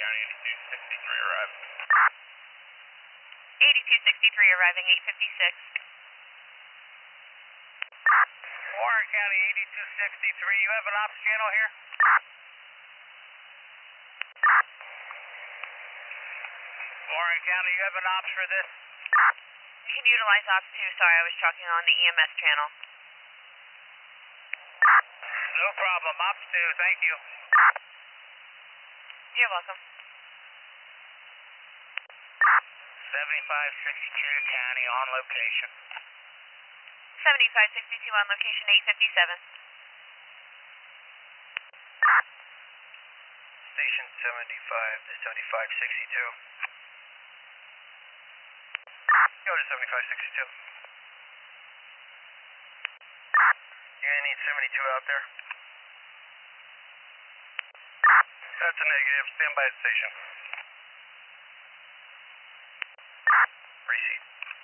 County 8263 arriving. 8263 arriving, 856. Warren County 8263, you have an ops channel here? Warren County, you have an ops for this? You can utilize Ops 2, sorry, I was talking on the EMS channel. No problem, ops 2, thank you. You're welcome. 7562 County on location. 7562 on location, 857. Station 75 to 7562. Go to 7562. You're gonna need 72 out there. That's a negative. Stand by at station. Proceed.